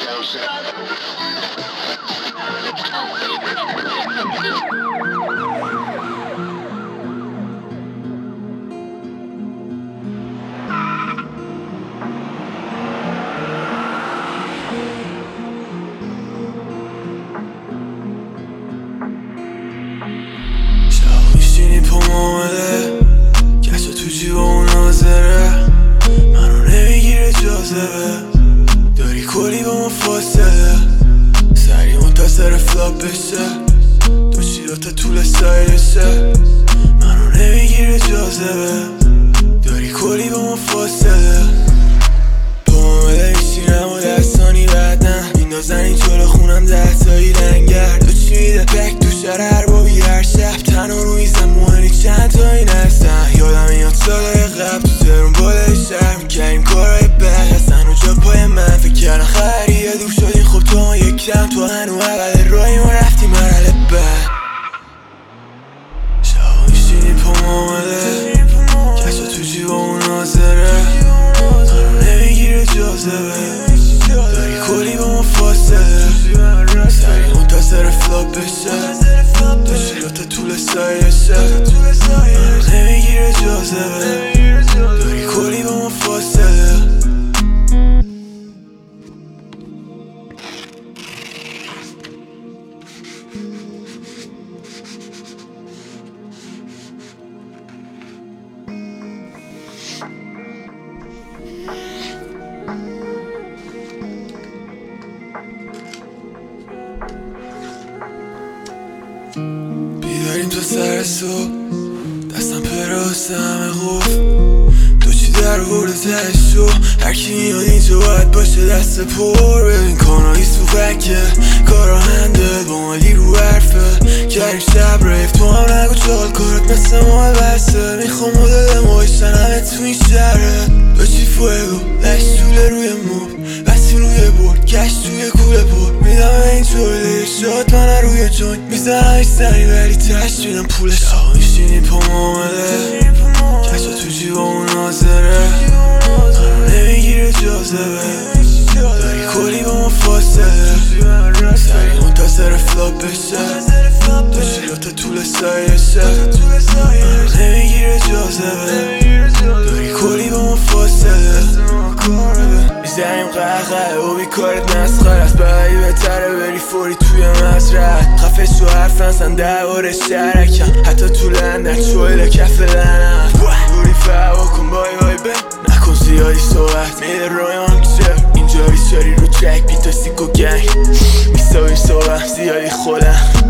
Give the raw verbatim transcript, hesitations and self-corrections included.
میشینی پا معامله کسا تو جیب اون ناظره منو نمیگیره جاذبه داری کلی با ما فاصله سری منتصر فلاپ بشه دو چیلات طول سایرشه منو نمیگیره جاذبه داری کلی با ما فاصله پا معامله میشینم و دستانی بدن میندازن این جلو خونم ده تایی لنگر تو چی میده بک تو شهر هر بابی هر شب تنها رو میزم موهنی چند تایی نستن یادم میاد سالای قبل تو ترون بالای شهر میکردیم کارهای بد هستن و جا پای من فکر کردن خریه دور شدین خب تو ما یک کم تو هنو اول راهی ما رفتیم مرحله بعد شبا میشینی پا معامله کسا تو جیب اون ناظره منو نمیگیره جاذبه داری کلی با ما فاصله سری منتصر فلاپ بشه دو چیلات طول سایرشه منو نمیگیره جاذبه داری کلی با ما فاصله بیداریم تا سر صبح دستم پراست همه خوف تو چی در ورده تشو هرکی میاد اینجا باید باشه دست پر ببین کانایی سوفکه کارا هنده با مالی رو حرفه کریم شب ریف تو هم نگو چال کارت مثل مال بسته میخوام مدل مایشتن همه تو این شهره تو چی فوگو لش طوله روی موب بسی روی برد کش توی کوله پر میدم این طوله شاد من روی جوین میزنم ایش سنی ولی تشت میدم پولش شبا میشینی پا معامله کسا تو جیب اون ناظره منو نمیگیره جاذبه داری کلی با ما فاصله سری منتصر فلاپ بشه دو چیلات طول سایرشه منو نمیگیره جاذبه داری کلی با ما فاصله میزنیم قهقه و بیکارت مسخره است بایی بهتره بری فوری توی مزرعه خفه شو حرف نزن درباره شرکم حتی تو لندن چویل کف لنم دوری فهوا کن بای بای به نکن زیادی صحبت میده رویان کچر اینجا بیچاری رو ترک بیتا سیکو گنگ میساوی صحبت زیادی خودم